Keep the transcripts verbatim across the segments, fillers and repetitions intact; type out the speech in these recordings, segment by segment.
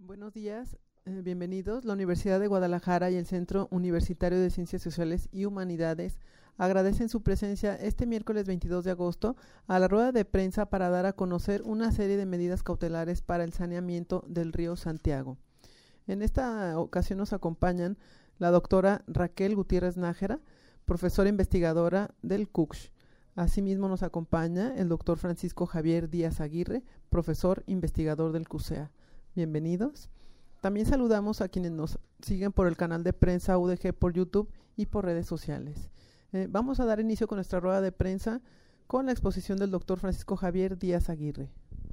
Buenos días, eh, bienvenidos. La Universidad de Guadalajara y el Centro Universitario de Ciencias Sociales y Humanidades agradecen su presencia este miércoles veintidós de agosto a la rueda de prensa para dar a conocer una serie de medidas cautelares para el saneamiento del río Santiago. En esta ocasión nos acompañan la doctora Raquel Gutiérrez Nájera, profesora investigadora del C U C Sh. Asimismo nos acompaña el doctor Francisco Javier Díaz Aguirre, profesor investigador del C U S E A. Bienvenidos. También saludamos a quienes nos siguen por el canal de prensa U D G por YouTube y por redes sociales. Eh, vamos a dar inicio con nuestra rueda de prensa con la exposición del doctor Francisco Javier Díaz Aguirre.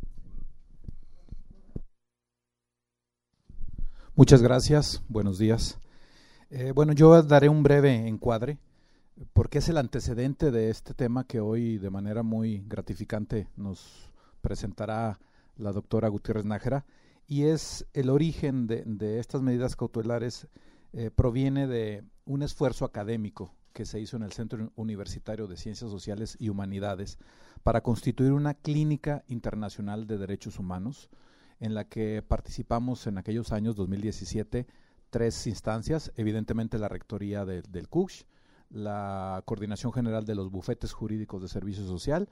Muchas gracias, buenos días. Eh, bueno, yo daré un breve encuadre porque es el antecedente de este tema que hoy de manera muy gratificante nos presentará la doctora Gutiérrez Nájera. Y es el origen de, de estas medidas cautelares, eh, proviene de un esfuerzo académico que se hizo en el Centro Universitario de Ciencias Sociales y Humanidades para constituir una clínica internacional de derechos humanos, en la que participamos en aquellos años, dos mil diecisiete, tres instancias, evidentemente la rectoría de, del C U C Sh, la Coordinación General de los Bufetes Jurídicos de Servicio Social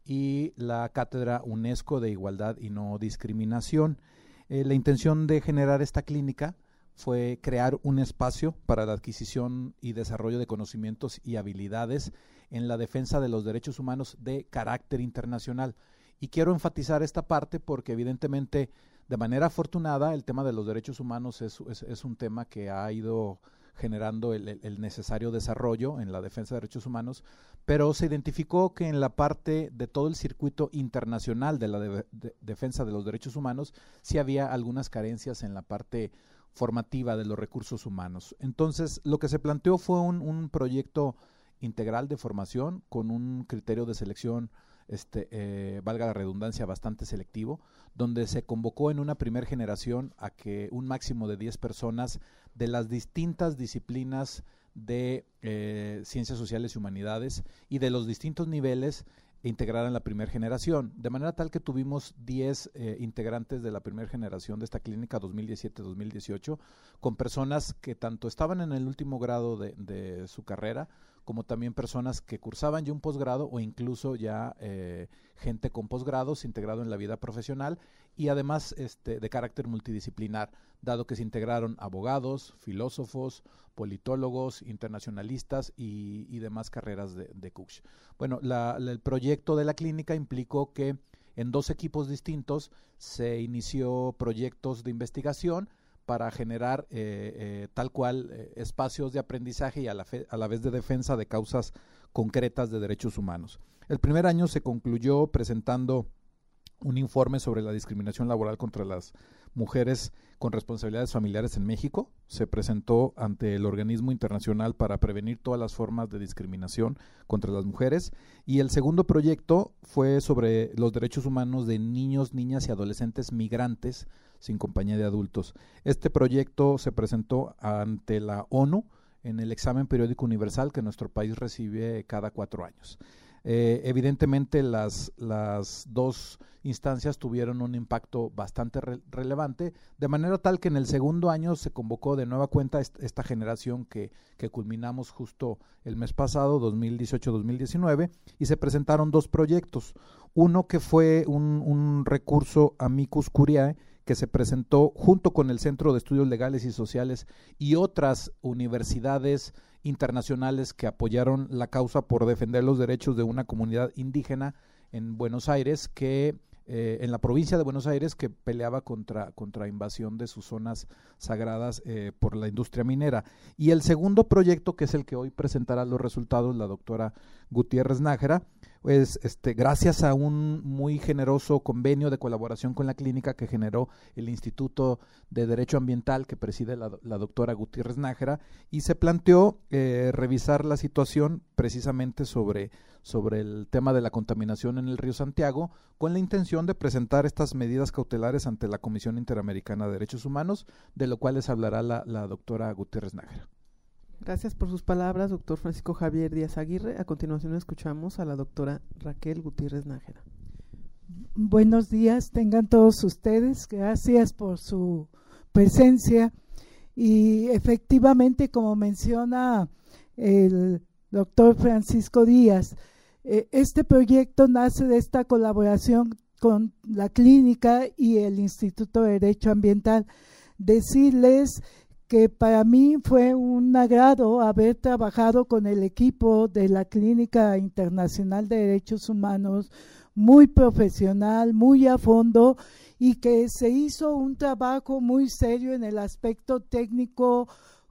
y la Cátedra UNESCO de Igualdad y No Discriminación. Eh, la intención de generar esta clínica fue crear un espacio para la adquisición y desarrollo de conocimientos y habilidades en la defensa de los derechos humanos de carácter internacional. Y quiero enfatizar esta parte porque evidentemente, de manera afortunada, el tema de los derechos humanos es, es, es un tema que ha ido generando el, el necesario desarrollo en la defensa de derechos humanos, pero se identificó que en la parte de todo el circuito internacional de la de, de, defensa de los derechos humanos sí había algunas carencias en la parte formativa de los recursos humanos. Entonces, lo que se planteó fue un, un proyecto integral de formación con un criterio de selección, este, eh, valga la redundancia, bastante selectivo, donde se convocó en una primera generación a que un máximo de diez personas de las distintas disciplinas de eh, ciencias sociales y humanidades y de los distintos niveles integraran la primera generación, de manera tal que tuvimos diez eh, integrantes de la primera generación de esta clínica dos mil diecisiete dos mil dieciocho, con personas que tanto estaban en el último grado de, de su carrera, como también personas que cursaban ya un posgrado o incluso ya eh, gente con posgrados integrado en la vida profesional y además este, de carácter multidisciplinar, dado que se integraron abogados, filósofos, politólogos, internacionalistas y, y demás carreras de, de C U C Sh. Bueno, la, la, el proyecto de la clínica implicó que en dos equipos distintos se inició proyectos de investigación para generar eh, eh, tal cual eh, espacios de aprendizaje y a la, fe, a la vez de defensa de causas concretas de derechos humanos. El primer año se concluyó presentando un informe sobre la discriminación laboral contra las mujeres con responsabilidades familiares en México. Se presentó ante el Organismo Internacional para Prevenir todas las formas de discriminación contra las mujeres. Y el segundo proyecto fue sobre los derechos humanos de niños, niñas y adolescentes migrantes sin compañía de adultos. Este proyecto se presentó ante la ONU en el examen periódico universal que nuestro país recibe cada cuatro años. Eh, evidentemente las, las dos instancias tuvieron un impacto bastante re relevante, de manera tal que en el segundo año se convocó de nueva cuenta est esta generación que, que culminamos justo el mes pasado, dos mil dieciocho dos mil diecinueve, y se presentaron dos proyectos. Uno que fue un, un recurso amicus curiae que se presentó junto con el Centro de Estudios Legales y Sociales y otras universidades internacionales que apoyaron la causa por defender los derechos de una comunidad indígena en Buenos Aires, que eh, en la provincia de Buenos Aires, que peleaba contra, contra invasión de sus zonas sagradas eh, por la industria minera. Y el segundo proyecto, que es el que hoy presentará los resultados la doctora Gutiérrez Nájera, pues este, gracias a un muy generoso convenio de colaboración con la clínica que generó el Instituto de Derecho Ambiental que preside la, la doctora Gutiérrez Nájera, y se planteó eh, revisar la situación precisamente sobre, sobre el tema de la contaminación en el río Santiago, con la intención de presentar estas medidas cautelares ante la Comisión Interamericana de Derechos Humanos, de lo cual les hablará la, la doctora Gutiérrez Nájera. Gracias por sus palabras, doctor Francisco Javier Díaz Aguirre. A continuación escuchamos a la doctora Raquel Gutiérrez Nájera. Buenos días, tengan todos ustedes. Gracias por su presencia. Y efectivamente, como menciona el doctor Francisco Díaz, eh, este proyecto nace de esta colaboración con la clínica y el Instituto de Derecho Ambiental. Decirles que para mí fue un agrado haber trabajado con el equipo de la Clínica Internacional de Derechos Humanos, muy profesional, muy a fondo, y que se hizo un trabajo muy serio en el aspecto técnico,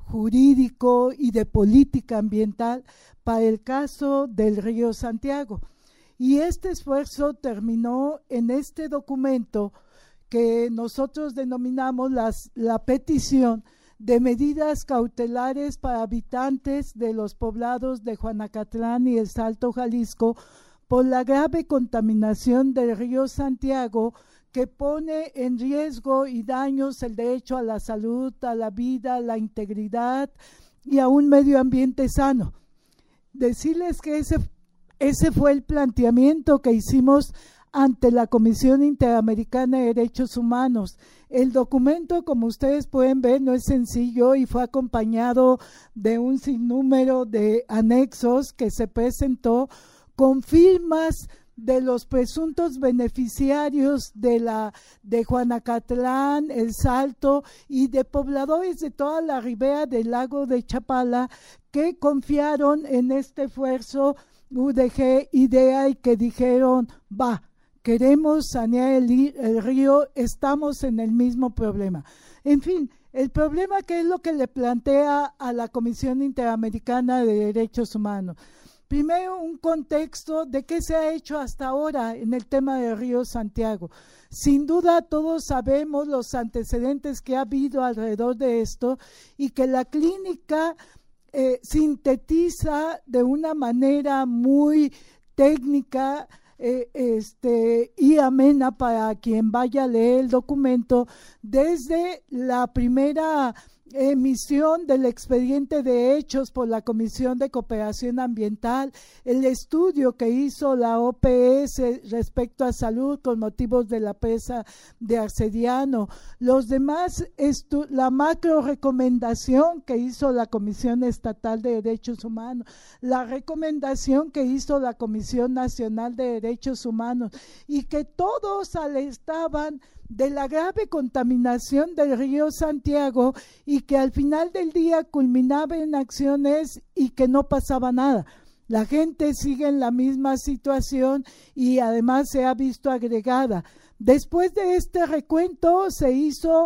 jurídico y de política ambiental para el caso del río Santiago. Y este esfuerzo terminó en este documento que nosotros denominamos las, la petición de medidas cautelares para habitantes de los poblados de Juanacatlán y el Salto Jalisco por la grave contaminación del río Santiago, que pone en riesgo y daños el derecho a la salud, a la vida, a la integridad y a un medio ambiente sano. Decirles que ese, ese fue el planteamiento que hicimos ante la Comisión Interamericana de Derechos Humanos. El documento, como ustedes pueden ver, no es sencillo y fue acompañado de un sinnúmero de anexos que se presentó con firmas de los presuntos beneficiarios de la de Juanacatlán, El Salto y de pobladores de toda la ribera del lago de Chapala que confiaron en este esfuerzo U D G IDEA y que dijeron, va, queremos sanear el, el río, estamos en el mismo problema. En fin, el problema, ¿qué es lo que le plantea a la Comisión Interamericana de Derechos Humanos? Primero, un contexto de qué se ha hecho hasta ahora en el tema del río Santiago. Sin duda todos sabemos los antecedentes que ha habido alrededor de esto y que la clínica eh, sintetiza de una manera muy técnica eh, este, y amena para quien vaya a leer el documento desde la primera emisión del expediente de hechos por la Comisión de Cooperación Ambiental, el estudio que hizo la O P S respecto a salud con motivos de la presa de Arcediano, los demás, la macro recomendación que hizo la Comisión Estatal de Derechos Humanos, la recomendación que hizo la Comisión Nacional de Derechos Humanos, y que todos alertaban de la grave contaminación del río Santiago y que al final del día culminaba en acciones y que no pasaba nada. La gente sigue en la misma situación y además se ha visto agregada. Después de este recuento se hizo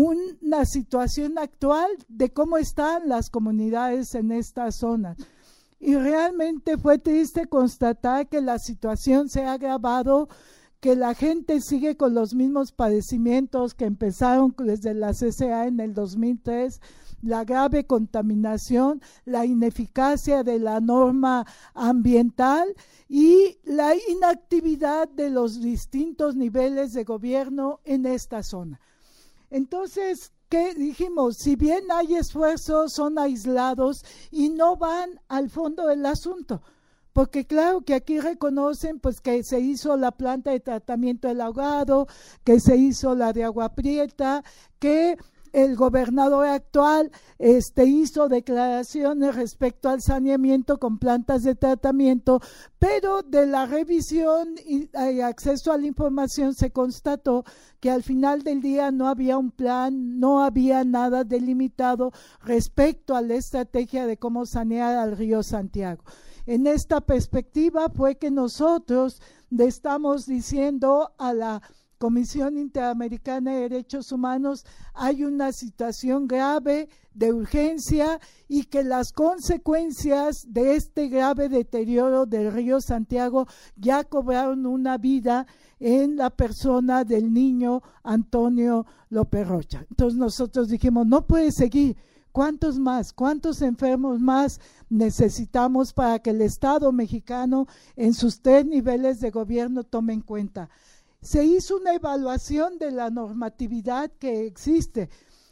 una situación actual de cómo están las comunidades en esta zona. Y realmente fue triste constatar que la situación se ha agravado, que la gente sigue con los mismos padecimientos que empezaron desde la C C A en el dos mil tres, la grave contaminación, la ineficacia de la norma ambiental y la inactividad de los distintos niveles de gobierno en esta zona. Entonces, ¿qué dijimos? Si bien hay esfuerzos, son aislados y no van al fondo del asunto. Porque claro que aquí reconocen pues que se hizo la planta de tratamiento del ahogado, que se hizo la de Agua Prieta, que el gobernador actual este, hizo declaraciones respecto al saneamiento con plantas de tratamiento, pero de la revisión y, y acceso a la información se constató que al final del día no había un plan, no había nada delimitado respecto a la estrategia de cómo sanear al río Santiago. En esta perspectiva fue que nosotros le estamos diciendo a la Comisión Interamericana de Derechos Humanos hay una situación grave de urgencia y que las consecuencias de este grave deterioro del río Santiago ya cobraron una vida en la persona del niño Antonio López Rocha. Entonces nosotros dijimos, no puede seguir. ¿Cuántos más? ¿Cuántos enfermos más necesitamos para que el Estado mexicano en sus tres niveles de gobierno tome en cuenta? Se hizo una evaluación de la normatividad que existe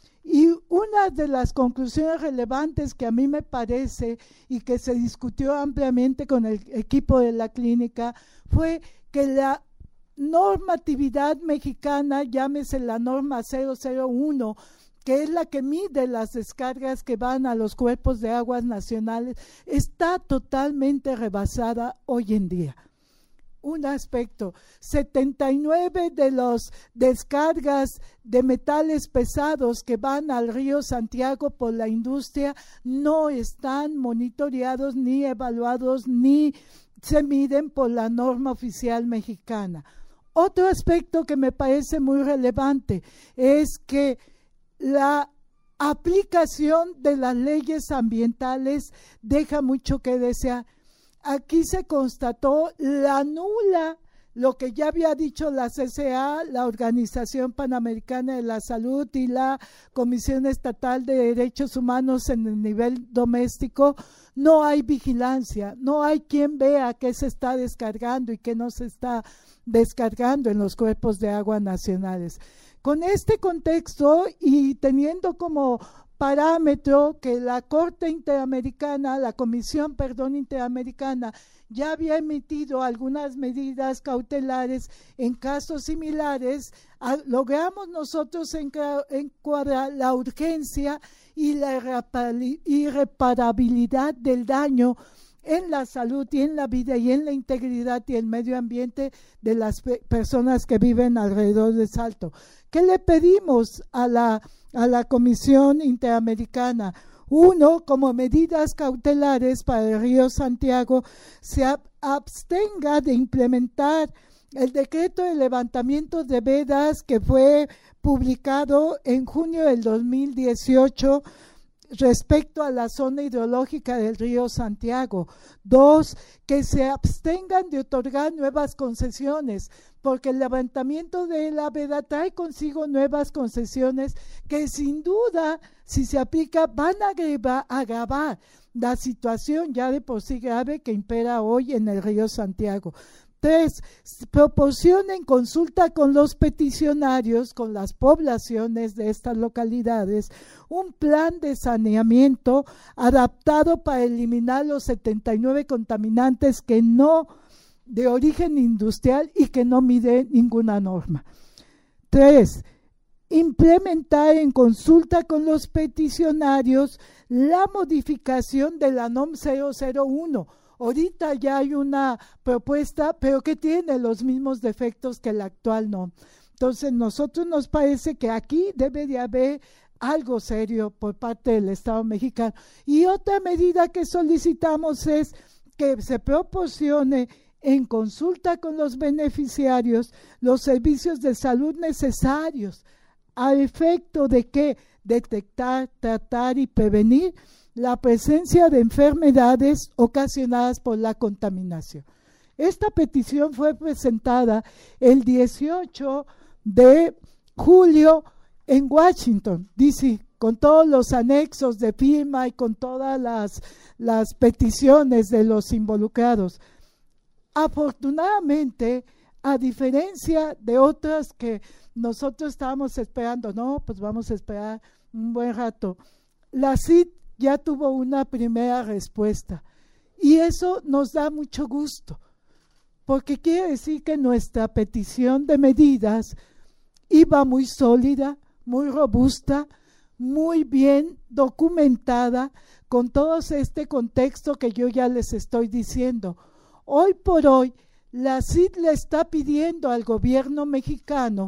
y una de las conclusiones relevantes que a mí me parece y que se discutió ampliamente con el equipo de la clínica fue que la normatividad mexicana, llámese la norma cero cero uno, que es la que mide las descargas que van a los cuerpos de aguas nacionales, está totalmente rebasada hoy en día. Un aspecto, setenta y nueve de las descargas de metales pesados que van al río Santiago por la industria no están monitoreados ni evaluados ni se miden por la norma oficial mexicana. Otro aspecto que me parece muy relevante es que la aplicación de las leyes ambientales deja mucho que desear. Aquí se constató la nula, lo que ya había dicho la C C A, la Organización Panamericana de la Salud y la Comisión Estatal de Derechos Humanos en el nivel doméstico. No hay vigilancia, no hay quien vea qué se está descargando y qué no se está descargando en los cuerpos de agua nacionales. Con este contexto y teniendo como parámetro que la Corte Interamericana, la Comisión, perdón, Interamericana, ya había emitido algunas medidas cautelares en casos similares, a, logramos nosotros encuadrar la urgencia y la irreparabilidad del daño en la salud y en la vida y en la integridad y el medio ambiente de las pe personas que viven alrededor de Salto. ¿Qué le pedimos a la, a la Comisión Interamericana? Uno, como medidas cautelares para el río Santiago, se ab abstenga de implementar el decreto de levantamiento de vedas que fue publicado en junio del dos mil dieciocho respecto a la zona hidrológica del río Santiago. Dos, que se abstengan de otorgar nuevas concesiones, porque el levantamiento de la veda trae consigo nuevas concesiones que sin duda, si se aplica, van a agravar, agravar la situación ya de por sí grave que impera hoy en el río Santiago. Tres, proporcionen consulta con los peticionarios, con las poblaciones de estas localidades, un plan de saneamiento adaptado para eliminar los setenta y nueve contaminantes que no de origen industrial y que no mide ninguna norma. Tres, implementar en consulta con los peticionarios la modificación de la N O M cero cero uno. Ahorita ya hay una propuesta, pero que tiene los mismos defectos que la actual N O M. Entonces, nosotros nos parece que aquí debe de haber algo serio por parte del Estado mexicano. Y otra medida que solicitamos es que se proporcione en consulta con los beneficiarios los servicios de salud necesarios a efecto de que detectar, tratar y prevenir la presencia de enfermedades ocasionadas por la contaminación. Esta petición fue presentada el dieciocho de julio en Washington, D C, con todos los anexos de firma y con todas las, las peticiones de los involucrados. Afortunadamente, a diferencia de otras que nosotros estábamos esperando, no, pues vamos a esperar un buen rato, la C I D ya tuvo una primera respuesta y eso nos da mucho gusto, porque quiere decir que nuestra petición de medidas iba muy sólida, muy robusta, muy bien documentada, con todo este contexto que yo ya les estoy diciendo. Hoy por hoy, la C I D le está pidiendo al gobierno mexicano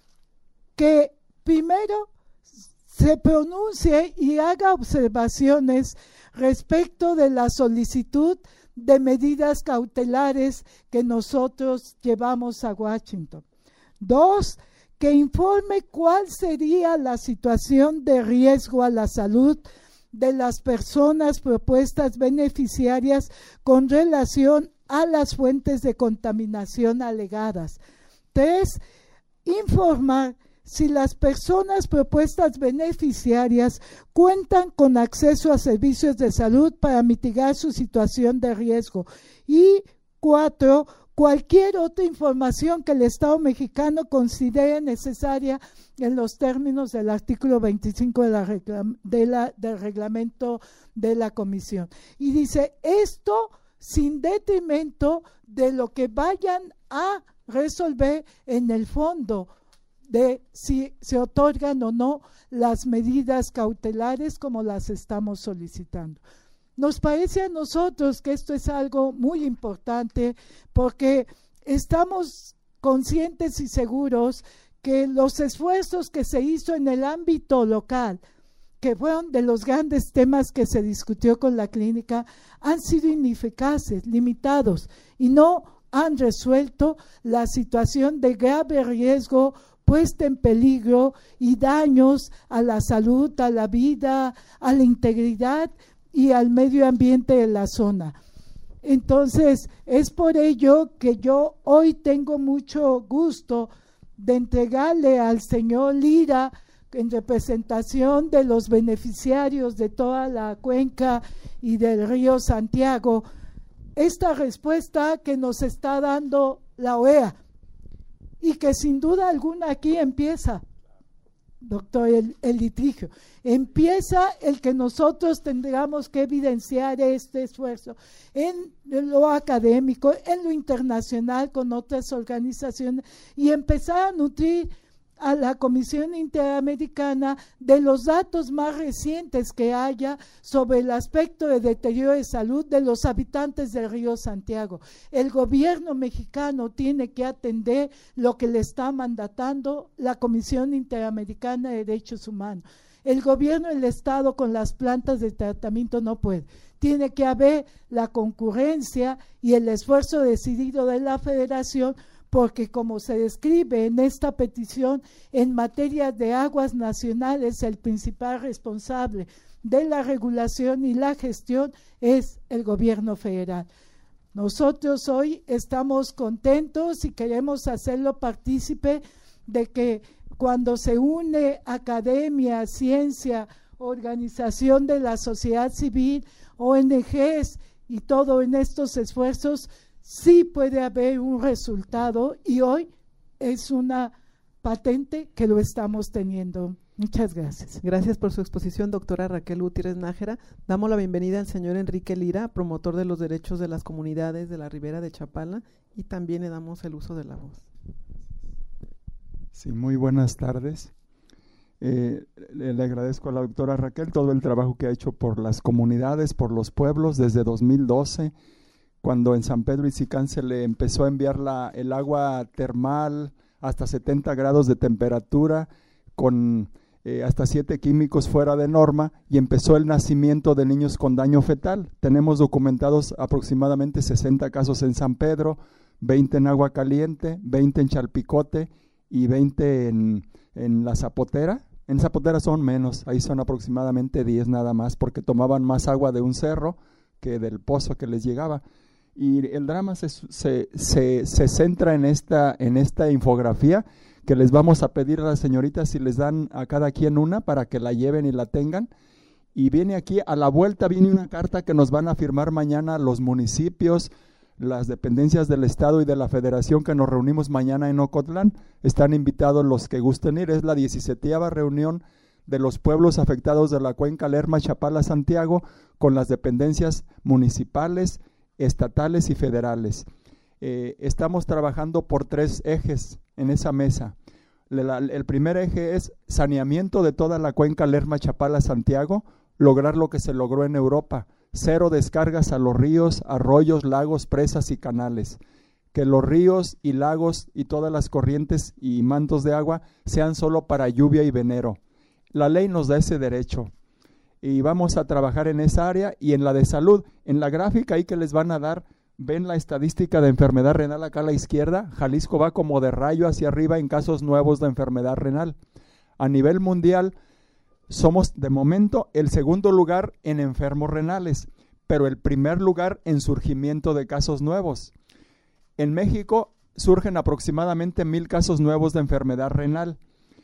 que primero se pronuncie y haga observaciones respecto de la solicitud de medidas cautelares que nosotros llevamos a Washington. Dos, que informe cuál sería la situación de riesgo a la salud de las personas propuestas beneficiarias con relación a las fuentes de contaminación alegadas. Tres, informar si las personas propuestas beneficiarias cuentan con acceso a servicios de salud para mitigar su situación de riesgo. Y cuatro, cualquier otra información que el Estado mexicano considere necesaria en los términos del artículo veinticinco de la regla, de la, del reglamento de la Comisión. Y dice, esto sin detrimento de lo que vayan a resolver en el fondo de si se otorgan o no las medidas cautelares como las estamos solicitando. Nos parece a nosotros que esto es algo muy importante porque estamos conscientes y seguros que los esfuerzos que se hizo en el ámbito local, que fueron de los grandes temas que se discutió con la clínica, han sido ineficaces, limitados, y no han resuelto la situación de grave riesgo puesta en peligro y daños a la salud, a la vida, a la integridad y al medio ambiente de la zona. Entonces, es por ello que yo hoy tengo mucho gusto de entregarle al señor Lira, en representación de los beneficiarios de toda la cuenca y del río Santiago, esta respuesta que nos está dando la O E A y que sin duda alguna aquí empieza, doctor, el, el litigio, empieza el que nosotros tendríamos que evidenciar este esfuerzo en lo académico, en lo internacional con otras organizaciones y empezar a nutrir a la Comisión Interamericana de los datos más recientes que haya sobre el aspecto de deterioro de salud de los habitantes del río Santiago. El gobierno mexicano tiene que atender lo que le está mandatando la Comisión Interamericana de Derechos Humanos. El gobierno del Estado con las plantas de tratamiento no puede. Tiene que haber la concurrencia y el esfuerzo decidido de la Federación, porque como se describe en esta petición, en materia de aguas nacionales, el principal responsable de la regulación y la gestión es el gobierno federal. Nosotros hoy estamos contentos y queremos hacerlo partícipe de que cuando se une academia, ciencia, organización de la sociedad civil, O N Ges y todo en estos esfuerzos, sí puede haber un resultado y hoy es una patente que lo estamos teniendo. Muchas gracias. Gracias por su exposición, doctora Raquel Gutiérrez Nájera. Damos la bienvenida al señor Enrique Lira, promotor de los derechos de las comunidades de la Ribera de Chapala, y también le damos el uso de la voz. Sí, muy buenas tardes. Eh, le, le agradezco a la doctora Raquel todo el trabajo que ha hecho por las comunidades, por los pueblos desde dos mil doce, cuando en San Pedro Itzicán se le empezó a enviar la, el agua termal hasta setenta grados de temperatura, con eh, hasta siete químicos fuera de norma, y empezó el nacimiento de niños con daño fetal. Tenemos documentados aproximadamente sesenta casos en San Pedro, veinte en Agua Caliente, veinte en Chalpicote y veinte en, en La Zapotera. En Zapotera son menos, ahí son aproximadamente diez nada más, porque tomaban más agua de un cerro que del pozo que les llegaba. Y el drama se, se, se, se centra en esta, en esta infografía que les vamos a pedir a las señoritas si les dan a cada quien una para que la lleven y la tengan. Y viene aquí, a la vuelta viene una carta que nos van a firmar mañana los municipios, las dependencias del Estado y de la Federación, que nos reunimos mañana en Ocotlán. Están invitados los que gusten ir, es la diecisietava reunión de los pueblos afectados de la cuenca Lerma, Chapala, Santiago, con las dependencias municipales, estatales y federales. Eh, estamos trabajando por tres ejes en esa mesa. La, el primer eje es saneamiento de toda la cuenca Lerma, Chapala, Santiago, lograr lo que se logró en Europa, cero descargas a los ríos, arroyos, lagos, presas y canales. Que los ríos y lagos y todas las corrientes y mantos de agua sean solo para lluvia y venero. La ley nos da ese derecho. Y vamos a trabajar en esa área y en la de salud. En la gráfica ahí que les van a dar, ven la estadística de enfermedad renal acá a la izquierda. Jalisco va como de rayo hacia arriba en casos nuevos de enfermedad renal. A nivel mundial somos de momento el segundo lugar en enfermos renales, pero el primer lugar en surgimiento de casos nuevos. En México surgen aproximadamente mil casos nuevos de enfermedad renal.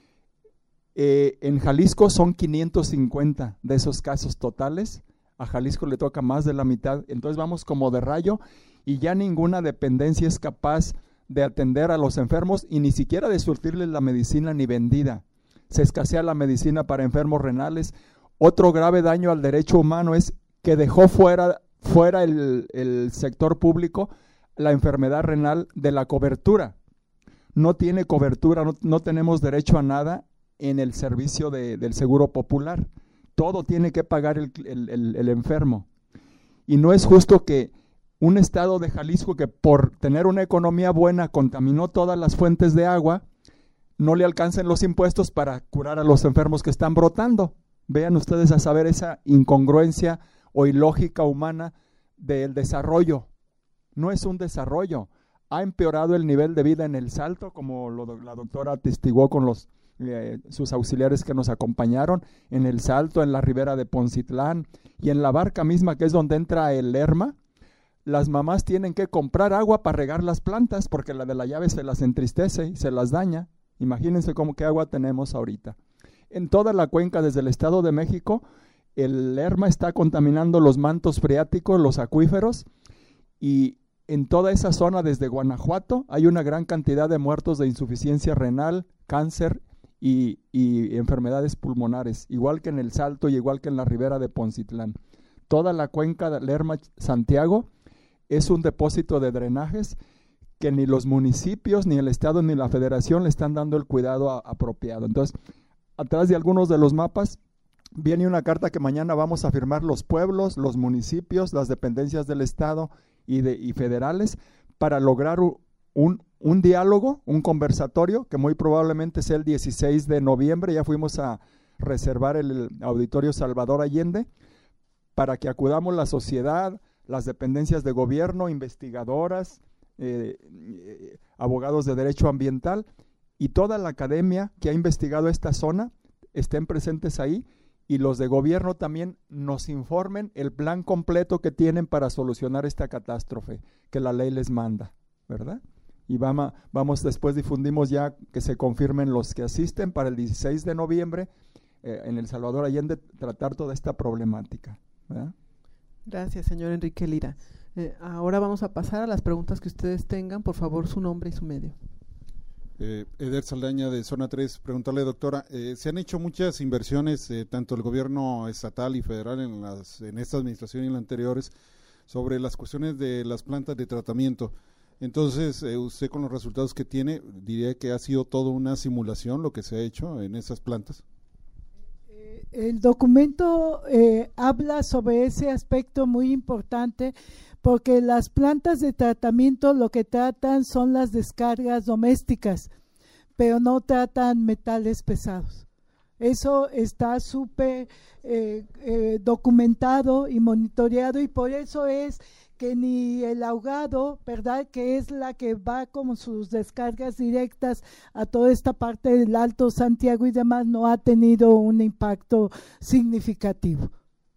Eh, en Jalisco son quinientos cincuenta de esos casos totales. A Jalisco le toca más de la mitad. Entonces vamos como de rayo y ya ninguna dependencia es capaz de atender a los enfermos y ni siquiera de surtirles la medicina ni vendida. Se escasea la medicina para enfermos renales. Otro grave daño al derecho humano es que dejó fuera, fuera el, el sector público la enfermedad renal de la cobertura. no tiene cobertura, no, no tenemos derecho a nada en el servicio de, del Seguro Popular. Todo tiene que pagar el, el, el, el enfermo. Y no es justo que un estado de Jalisco que por tener una economía buena contaminó todas las fuentes de agua, no le alcancen los impuestos para curar a los enfermos que están brotando. Vean ustedes a saber esa incongruencia o ilógica humana del desarrollo. No es un desarrollo. Ha empeorado el nivel de vida en El Salto, como lo, la doctora atestiguó con los, eh, sus auxiliares que nos acompañaron, en El Salto, en la ribera de Poncitlán y en la Barca misma, que es donde entra el Lerma. Las mamás tienen que comprar agua para regar las plantas porque la de la llave se las entristece y se las daña. Imagínense cómo qué agua tenemos ahorita. En toda la cuenca, desde el Estado de México, el Lerma está contaminando los mantos freáticos, los acuíferos, y en toda esa zona, desde Guanajuato, hay una gran cantidad de muertos de insuficiencia renal, cáncer y, y enfermedades pulmonares, igual que en El Salto y igual que en la ribera de Poncitlán. Toda la cuenca de Lerma-Santiago es un depósito de drenajes que ni los municipios, ni el Estado, ni la Federación le están dando el cuidado a, apropiado. Entonces, atrás de algunos de los mapas viene una carta que mañana vamos a firmar los pueblos, los municipios, las dependencias del Estado y, de, y federales para lograr un, un diálogo, un conversatorio que muy probablemente sea el dieciséis de noviembre. Ya fuimos a reservar el, el Auditorio Salvador Allende para que acudamos la sociedad, las dependencias de gobierno, investigadoras, eh, eh, abogados de derecho ambiental y toda la academia que ha investigado esta zona estén presentes ahí, y los de gobierno también nos informen el plan completo que tienen para solucionar esta catástrofe que la ley les manda, ¿verdad? Y vamos, vamos después difundimos ya que se confirmen los que asisten para el dieciséis de noviembre eh, en El Salvador Allende tratar toda esta problemática, ¿verdad? Gracias, señor Enrique Lira. Eh, ahora vamos a pasar a las preguntas que ustedes tengan. Por favor, su nombre y su medio. Eh, Eder Saldaña de Zona tres, preguntarle, doctora, eh, se han hecho muchas inversiones, eh, tanto el gobierno estatal y federal en, las, en esta administración y en las anteriores, sobre las cuestiones de las plantas de tratamiento. Entonces, eh, usted con los resultados que tiene, diría que ha sido toda una simulación lo que se ha hecho en esas plantas. El documento eh, habla sobre ese aspecto muy importante, porque las plantas de tratamiento lo que tratan son las descargas domésticas, pero no tratan metales pesados. Eso está súper eh, eh, documentado y monitoreado, y por eso es que ni el ahogado, ¿verdad?, que es la que va como sus descargas directas a toda esta parte del Alto Santiago y demás, no ha tenido un impacto significativo.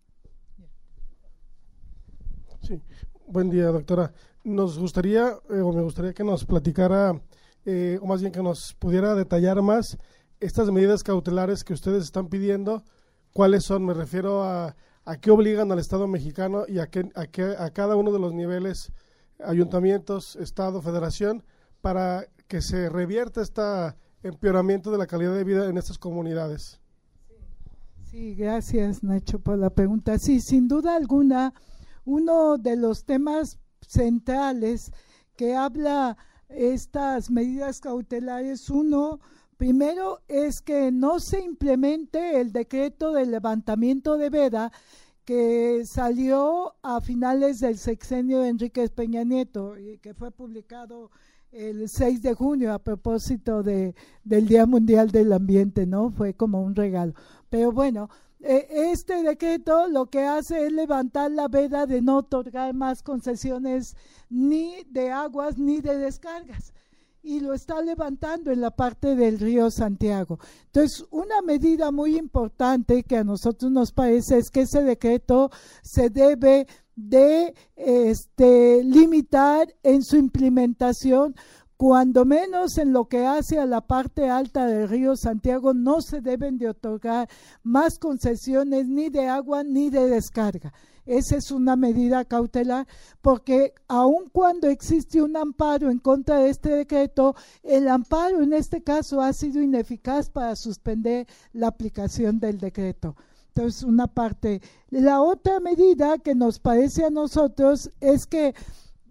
Sí, buen día, doctora. Nos gustaría, eh, o me gustaría que nos platicara, eh, o más bien que nos pudiera detallar más estas medidas cautelares que ustedes están pidiendo. ¿Cuáles son? Me refiero a ¿A qué obligan al Estado mexicano y a, qué, a, qué, a cada uno de los niveles, ayuntamientos, Estado, Federación, para que se revierta este empeoramiento de la calidad de vida en estas comunidades? Sí, gracias, Nacho, por la pregunta. Sí, sin duda alguna, uno de los temas centrales que habla estas medidas cautelares, uno, primero es que no se implemente el decreto de levantamiento de veda que salió a finales del sexenio de Enrique Peña Nieto y que fue publicado el seis de junio a propósito de, del Día Mundial del Ambiente, ¿no? Fue como un regalo. Pero bueno, eh, este decreto lo que hace es levantar la veda de no otorgar más concesiones ni de aguas ni de descargas, y lo está levantando en la parte del río Santiago. Entonces, una medida muy importante que a nosotros nos parece es que ese decreto se debe de este, limitar en su implementación, cuando menos en lo que hace a la parte alta del río Santiago. No se deben de otorgar más concesiones ni de agua ni de descarga. Esa es una medida cautelar, porque aun cuando existe un amparo en contra de este decreto, el amparo en este caso ha sido ineficaz para suspender la aplicación del decreto. Entonces, una parte. La otra medida que nos parece a nosotros es que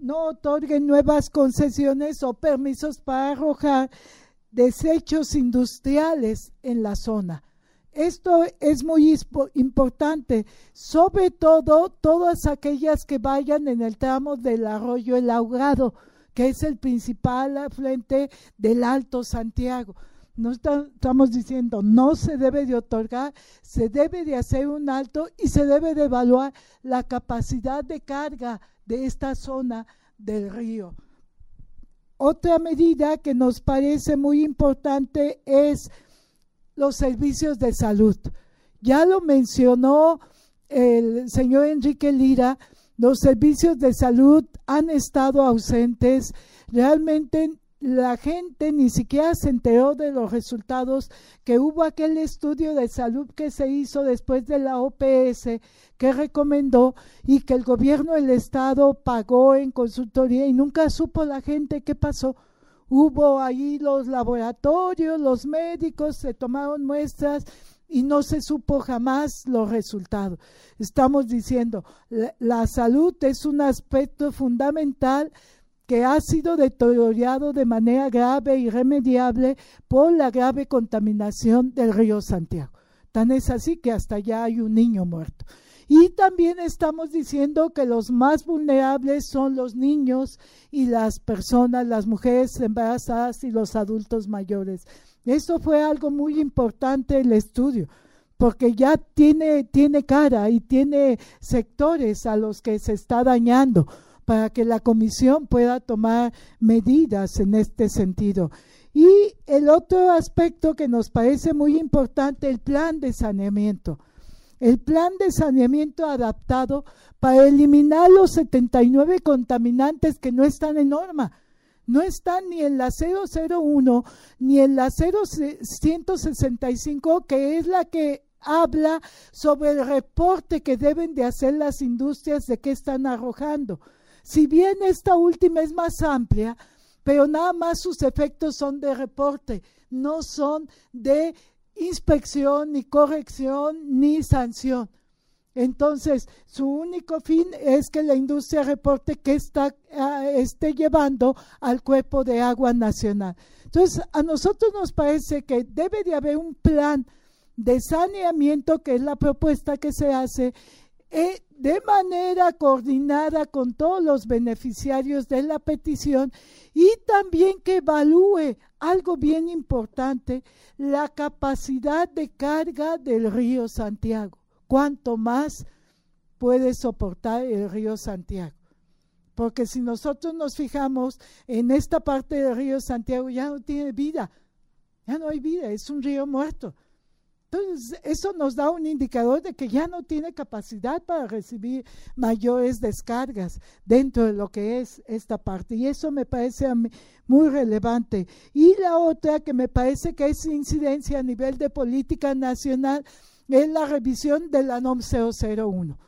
no otorguen nuevas concesiones o permisos para arrojar desechos industriales en la zona. Esto es muy importante, sobre todo todas aquellas que vayan en el tramo del arroyo El Ahogado, que es el principal afluente del Alto Santiago. No está, estamos diciendo, no se debe de otorgar, se debe de hacer un alto y se debe de evaluar la capacidad de carga de esta zona del río. Otra medida que nos parece muy importante es los servicios de salud. Ya lo mencionó el señor Enrique Lira, los servicios de salud han estado ausentes. Realmente la gente ni siquiera se enteró de los resultados, que hubo aquel estudio de salud que se hizo después de la O P S que recomendó y que el gobierno del estado pagó en consultoría y nunca supo la gente qué pasó. Hubo ahí los laboratorios, los médicos, se tomaron muestras y no se supo jamás los resultados. Estamos diciendo, la, la salud es un aspecto fundamental que ha sido deteriorado de manera grave e irremediable por la grave contaminación del río Santiago. Tan es así que hasta ya hay un niño muerto. Y también estamos diciendo que los más vulnerables son los niños y las personas, las mujeres embarazadas y los adultos mayores. Eso fue algo muy importante el estudio, porque ya tiene, tiene cara y tiene sectores a los que se está dañando para que la comisión pueda tomar medidas en este sentido. Y el otro aspecto que nos parece muy importante, el plan de saneamiento. El plan de saneamiento adaptado para eliminar los setenta y nueve contaminantes que no están en norma. No están ni en la cero cero uno ni en la cero ciento sesenta y cinco, que es la que habla sobre el reporte que deben de hacer las industrias de qué están arrojando. Si bien esta última es más amplia, pero nada más sus efectos son de reporte, no son de inspección, ni corrección, ni sanción. Entonces, su único fin es que la industria reporte que está, uh, esté llevando al Cuerpo de Agua Nacional. Entonces, a nosotros nos parece que debe de haber un plan de saneamiento, que es la propuesta que se hace, eh, de manera coordinada con todos los beneficiarios de la petición, y también que evalúe algo bien importante, la capacidad de carga del río Santiago. ¿Cuánto más puede soportar el río Santiago? Porque si nosotros nos fijamos en esta parte del río Santiago, ya no tiene vida, ya no hay vida, es un río muerto. Entonces, eso nos da un indicador de que ya no tiene capacidad para recibir mayores descargas dentro de lo que es esta parte, y eso me parece a mí muy relevante. Y la otra que me parece que es incidencia a nivel de política nacional es la revisión de la NOM cero cero uno.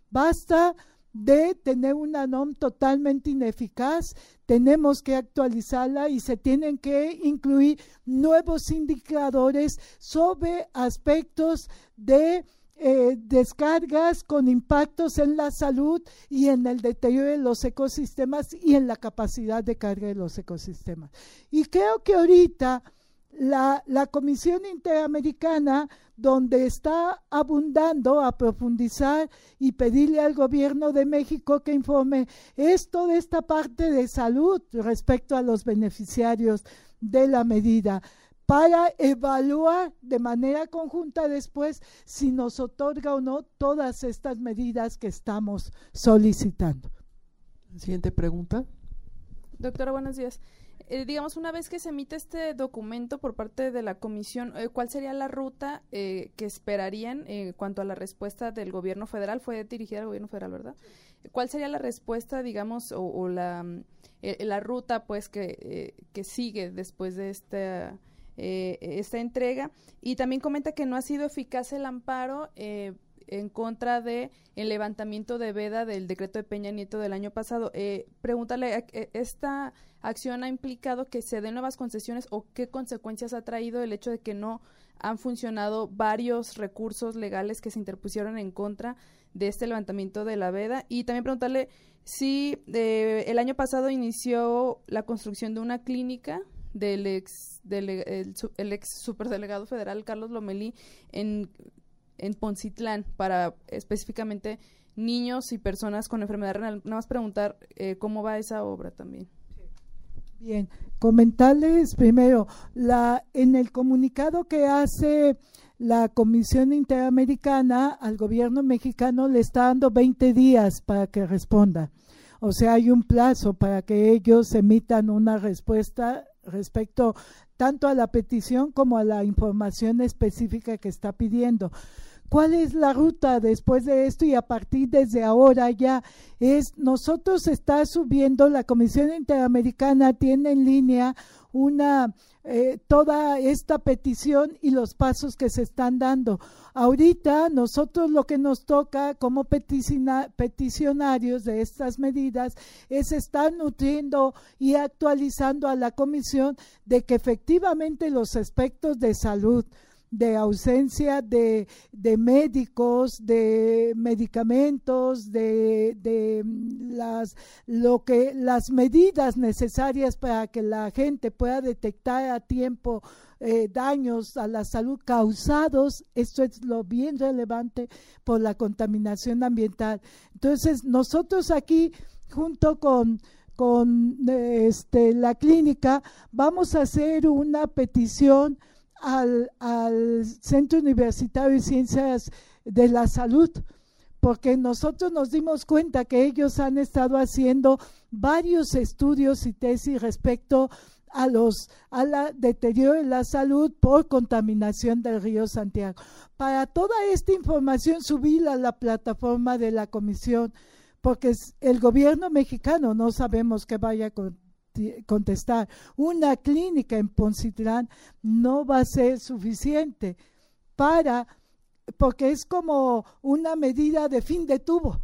Basta de tener una NOM totalmente ineficaz, tenemos que actualizarla y se tienen que incluir nuevos indicadores sobre aspectos de eh, descargas con impactos en la salud y en el deterioro de los ecosistemas y en la capacidad de carga de los ecosistemas. Y creo que ahorita La, la Comisión Interamericana, donde está abundando a profundizar y pedirle al gobierno de México que informe, es toda esta parte de salud respecto a los beneficiarios de la medida, para evaluar de manera conjunta después si nos otorga o no todas estas medidas que estamos solicitando. Siguiente pregunta. Doctora, buenos días. Eh, digamos, una vez que se emite este documento por parte de la comisión, eh, ¿cuál sería la ruta eh, que esperarían en eh, cuanto a la respuesta del gobierno federal? Fue dirigida al gobierno federal, ¿verdad? ¿Cuál sería la respuesta, digamos, o, o la, eh, la ruta, pues, que, eh, que sigue después de esta, eh, esta entrega? Y también comenta que no ha sido eficaz el amparo eh, en contra de el levantamiento de veda del decreto de Peña Nieto del año pasado. Eh, pregúntale, ¿esta acción ha implicado que se den nuevas concesiones o qué consecuencias ha traído el hecho de que no han funcionado varios recursos legales que se interpusieron en contra de este levantamiento de la veda, y también preguntarle si eh, el año pasado inició la construcción de una clínica del ex del el, el ex superdelegado federal Carlos Lomelí en, en Poncitlán para específicamente niños y personas con enfermedad renal. Nada más preguntar eh, cómo va esa obra también. Bien, comentarles primero, la en el comunicado que hace la Comisión Interamericana al gobierno mexicano le está dando veinte días para que responda. O sea, hay un plazo para que ellos emitan una respuesta respecto tanto a la petición como a la información específica que está pidiendo. ¿Cuál es la ruta después de esto? Y a partir desde ahora ya es, nosotros está subiendo, la Comisión Interamericana tiene en línea una eh, toda esta petición y los pasos que se están dando. Ahorita nosotros lo que nos toca como peticionarios de estas medidas es estar nutriendo y actualizando a la Comisión de que efectivamente los aspectos de salud, de ausencia de, de médicos, de medicamentos, de, de las, lo que, las medidas necesarias para que la gente pueda detectar a tiempo eh, daños a la salud causados, esto es lo bien relevante por la contaminación ambiental. Entonces, nosotros aquí, junto con con este, la clínica, vamos a hacer una petición Al, al Centro Universitario de Ciencias de la Salud, porque nosotros nos dimos cuenta que ellos han estado haciendo varios estudios y tesis respecto a los a la deterioro de la salud por contaminación del río Santiago. Para toda esta información subirla a la plataforma de la comisión, porque el gobierno mexicano no sabemos qué vaya a con contestar. Una clínica en Poncitlán no va a ser suficiente para, porque es como una medida de fin de tubo.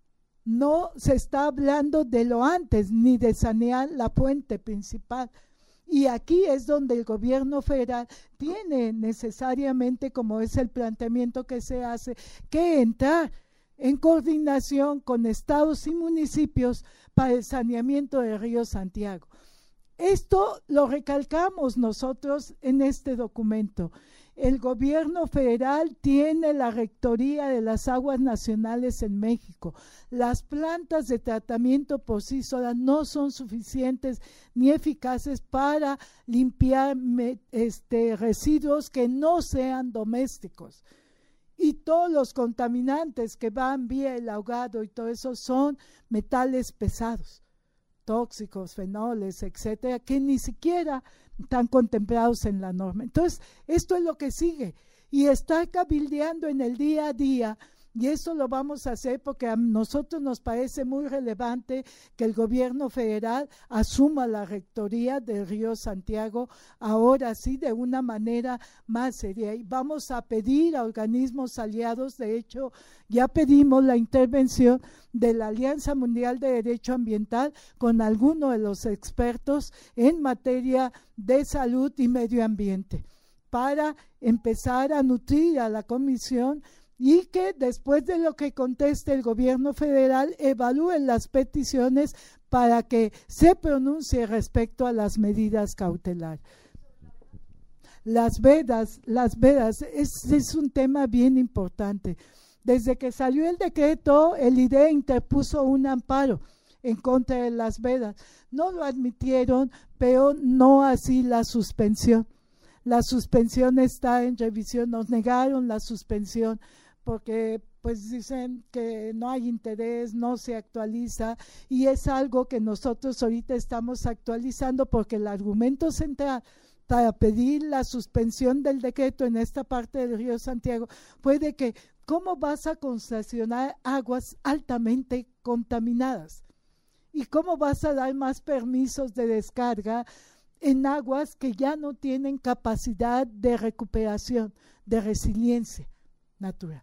No se está hablando de lo antes, ni de sanear la fuente principal. Y aquí es donde el gobierno federal tiene necesariamente, como es el planteamiento que se hace, que entrar en coordinación con estados y municipios para el saneamiento del río Santiago. Esto lo recalcamos nosotros en este documento. El gobierno federal tiene la rectoría de las aguas nacionales en México. Las plantas de tratamiento por sí solas no son suficientes ni eficaces para limpiar este, residuos que no sean domésticos. Y todos los contaminantes que van vía el ahogado y todo eso son metales pesados, tóxicos, fenoles, etcétera, que ni siquiera están contemplados en la norma. Entonces, esto es lo que sigue y está cabildeando en el día a día. Y eso lo vamos a hacer porque a nosotros nos parece muy relevante que el gobierno federal asuma la rectoría del río Santiago, ahora sí de una manera más seria. Y vamos a pedir a organismos aliados, de hecho ya pedimos la intervención de la Alianza Mundial de Derecho Ambiental con algunos de los expertos en materia de salud y medio ambiente para empezar a nutrir a la comisión y que después de lo que conteste el gobierno federal evalúen las peticiones para que se pronuncie respecto a las medidas cautelares. Las vedas, las vedas es, es un tema bien importante. Desde que salió el decreto, el I D E interpuso un amparo en contra de las vedas. No lo admitieron, pero no así la suspensión. La suspensión está en revisión, nos negaron la suspensión porque pues dicen que no hay interés, no se actualiza y es algo que nosotros ahorita estamos actualizando porque el argumento central para pedir la suspensión del decreto en esta parte del río Santiago fue de que ¿cómo vas a concesionar aguas altamente contaminadas? ¿Y cómo vas a dar más permisos de descarga en aguas que ya no tienen capacidad de recuperación, de resiliencia natural?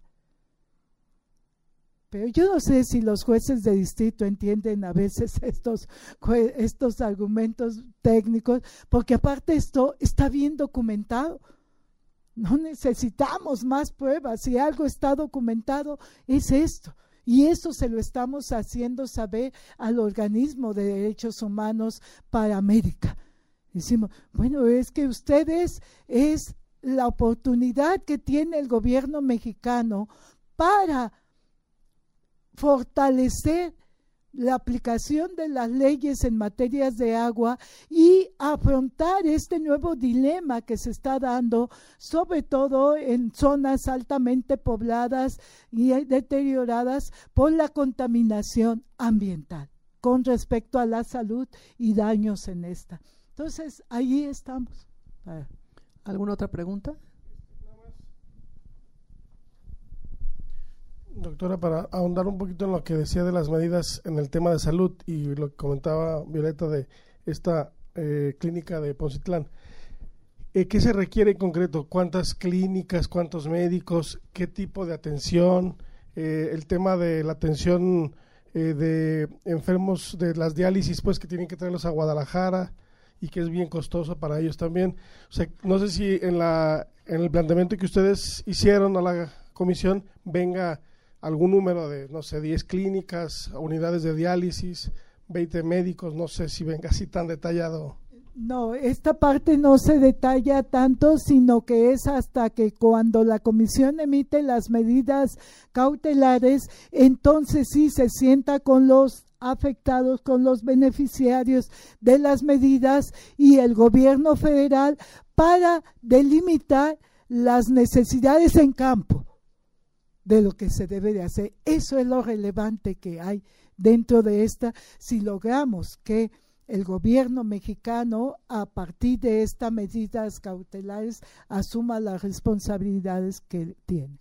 Pero yo no sé si los jueces de distrito entienden a veces estos, estos argumentos técnicos, porque aparte esto está bien documentado. No necesitamos más pruebas. Si algo está documentado, es esto. Y eso se lo estamos haciendo saber al organismo de derechos humanos para América. Decimos, bueno, es que ustedes es la oportunidad que tiene el gobierno mexicano para fortalecer la aplicación de las leyes en materias de agua y afrontar este nuevo dilema que se está dando, sobre todo en zonas altamente pobladas y deterioradas por la contaminación ambiental con respecto a la salud y daños en esta. Entonces, ahí estamos. ¿Alguna otra pregunta? Doctora, para ahondar un poquito en lo que decía de las medidas en el tema de salud y lo que comentaba Violeta de esta eh, clínica de Poncitlán, eh, ¿qué se requiere en concreto? ¿Cuántas clínicas, cuántos médicos, qué tipo de atención? Eh, el tema de la atención eh, de enfermos de las diálisis, pues que tienen que traerlos a Guadalajara y que es bien costoso para ellos también. O sea, no sé si en, la, en el planteamiento que ustedes hicieron a la comisión venga algún número de, no sé, diez clínicas, unidades de diálisis, veinte médicos, no sé si venga así tan detallado. No, esta parte no se detalla tanto, sino que es hasta que cuando la comisión emite las medidas cautelares, entonces sí se sienta con los afectados, con los beneficiarios de las medidas y el gobierno federal para delimitar las necesidades en campo de lo que se debe de hacer. Eso es lo relevante que hay dentro de esta. Si logramos que el gobierno mexicano, a partir de estas medidas cautelares, asuma las responsabilidades que tiene.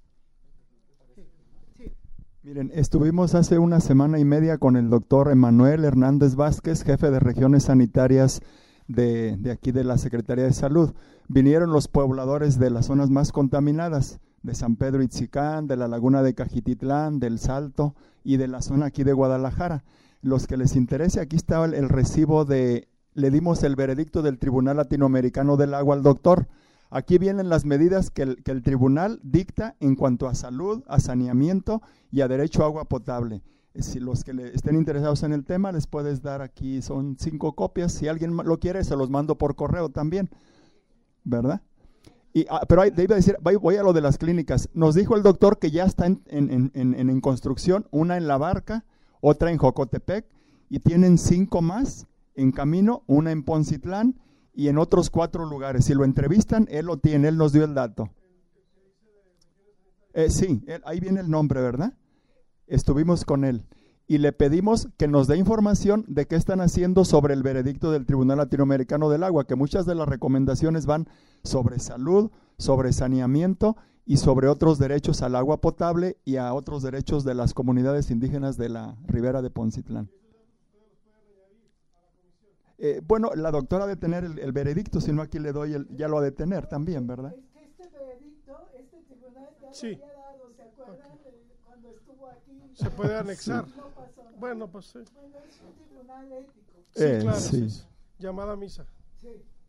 Miren, estuvimos hace una semana y media con el doctor Emanuel Hernández Vázquez, jefe de regiones sanitarias de, de aquí de la Secretaría de Salud. Vinieron los pobladores de las zonas más contaminadas, de San Pedro Itzicán, de la laguna de Cajititlán, del Salto y de la zona aquí de Guadalajara. Los que les interese, aquí está el, el recibo de, le dimos el veredicto del Tribunal Latinoamericano del Agua al doctor. Aquí vienen las medidas que el, que el tribunal dicta en cuanto a salud, a saneamiento y a derecho a agua potable. Si los que le estén interesados en el tema, les puedes dar aquí, son cinco copias. Si alguien lo quiere, se los mando por correo también, ¿verdad? Y, ah, pero hay, debe decir, voy, voy a lo de las clínicas. Nos dijo el doctor que ya está en, en, en, en, en construcción, una en La Barca, otra en Jocotepec, y tienen cinco más en camino, una en Poncitlán y en otros cuatro lugares. Si lo entrevistan, él lo tiene, él nos dio el dato. Eh, sí, él, ahí viene el nombre, ¿verdad? Estuvimos con él y le pedimos que nos dé información de qué están haciendo sobre el veredicto del Tribunal Latinoamericano del Agua, que muchas de las recomendaciones van sobre salud, sobre saneamiento y sobre otros derechos al agua potable y a otros derechos de las comunidades indígenas de la ribera de Poncitlán. Eh, bueno, la doctora ha de tener el, el veredicto, si no aquí le doy, el, ya lo ha de tener también, ¿verdad? Este veredicto, este tribunal ya Sí. lo había dado, ¿se acuerdan? Okay. De cuando estuvo aquí. Se puede anexar. No pasó nada. Bueno, pues sí. Bueno, es un tribunal ético. Sí, Eh, claro, sí. sí. Llamada misa. Sí.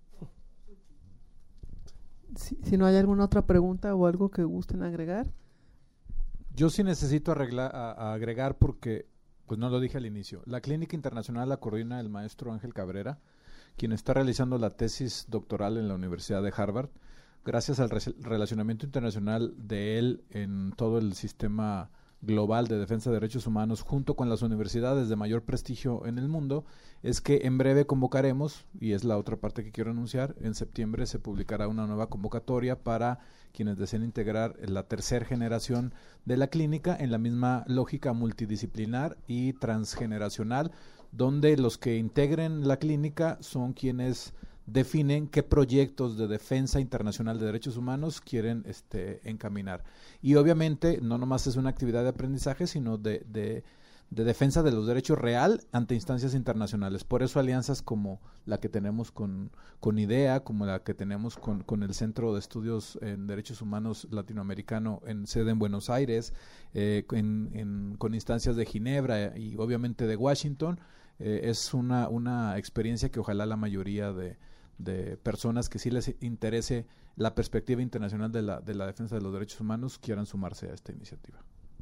Si, si no hay alguna otra pregunta o algo que gusten agregar. Yo sí necesito arreglar, a, a agregar porque, pues no lo dije al inicio, la Clínica Internacional la coordina el maestro Ángel Cabrera, quien está realizando la tesis doctoral en la Universidad de Harvard. Gracias al re relacionamiento internacional de él en todo el sistema global de defensa de derechos humanos, junto con las universidades de mayor prestigio en el mundo, es que en breve convocaremos, y es la otra parte que quiero anunciar, en septiembre se publicará una nueva convocatoria para quienes deseen integrar la tercera generación de la clínica en la misma lógica multidisciplinar y transgeneracional, donde los que integren la clínica son quienes definen qué proyectos de defensa internacional de derechos humanos quieren este, encaminar. Y obviamente no nomás es una actividad de aprendizaje, sino de, de, de defensa de los derechos real ante instancias internacionales. Por eso alianzas como la que tenemos con, con IDEA, como la que tenemos con, con el Centro de Estudios en Derechos Humanos Latinoamericano en sede en Buenos Aires, eh, en, en, con instancias de Ginebra y obviamente de Washington, eh, es una, una experiencia que ojalá la mayoría de de personas que sí les interese la perspectiva internacional de la, de la defensa de los derechos humanos quieran sumarse a esta iniciativa.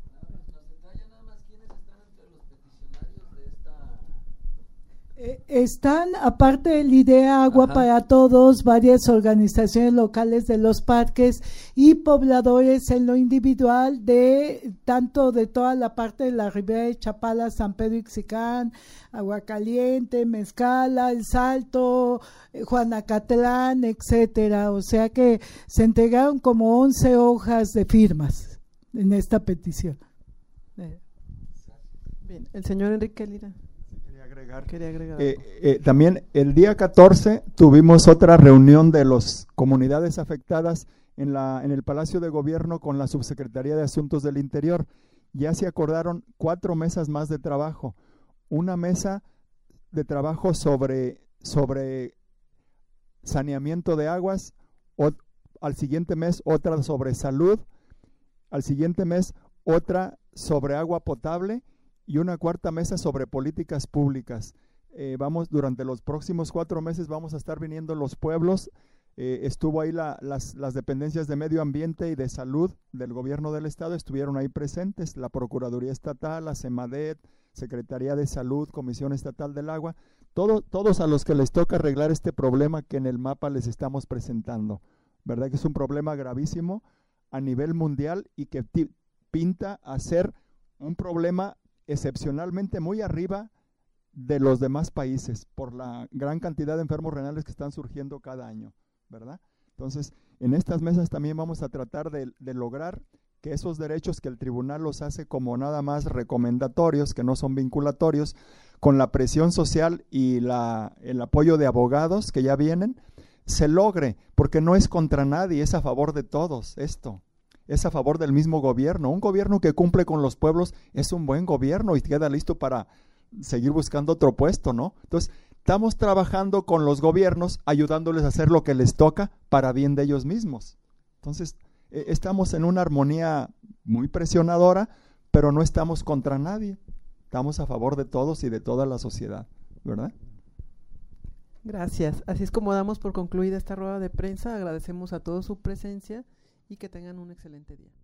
Están, aparte del IDEA Agua Ajá. para Todos, varias organizaciones locales de los parques y pobladores en lo individual de tanto de toda la parte de la ribera de Chapala, San Pedro Ixicán, Aguacaliente, Mezcala, El Salto, Juanacatlán, etcétera. O sea que se entregaron como once hojas de firmas en esta petición. Bien, el señor Enrique Lira. Quería agregar eh, eh, también el día catorce tuvimos otra reunión de las comunidades afectadas en, la, en el Palacio de Gobierno con la Subsecretaría de Asuntos del Interior. Ya se acordaron cuatro mesas más de trabajo. Una mesa de trabajo sobre, sobre saneamiento de aguas, o, al siguiente mes otra sobre salud, al siguiente mes otra sobre agua potable y una cuarta mesa sobre políticas públicas. Eh, vamos, durante los próximos cuatro meses vamos a estar viniendo los pueblos. Eh, estuvo ahí la, las, las dependencias de medio ambiente y de salud del gobierno del estado, estuvieron ahí presentes, la Procuraduría Estatal, la CEMADET, Secretaría de Salud, Comisión Estatal del Agua, todo, todos a los que les toca arreglar este problema que en el mapa les estamos presentando. ¿Verdad que es un problema gravísimo a nivel mundial y que pinta a ser un problema excepcionalmente muy arriba de los demás países por la gran cantidad de enfermos renales que están surgiendo cada año, ¿verdad? Entonces, en estas mesas también vamos a tratar de, de lograr que esos derechos que el tribunal los hace como nada más recomendatorios, que no son vinculatorios, con la presión social y la, el apoyo de abogados que ya vienen, se logre, porque no es contra nadie, es a favor de todos esto. Es a favor del mismo gobierno. Un gobierno que cumple con los pueblos es un buen gobierno y queda listo para seguir buscando otro puesto, ¿no? Entonces, estamos trabajando con los gobiernos, ayudándoles a hacer lo que les toca para bien de ellos mismos. Entonces, eh, estamos en una armonía muy presionadora, pero no estamos contra nadie. Estamos a favor de todos y de toda la sociedad, ¿verdad? Gracias. Así es como damos por concluida esta rueda de prensa. Agradecemos a todos su presencia y que tengan un excelente día.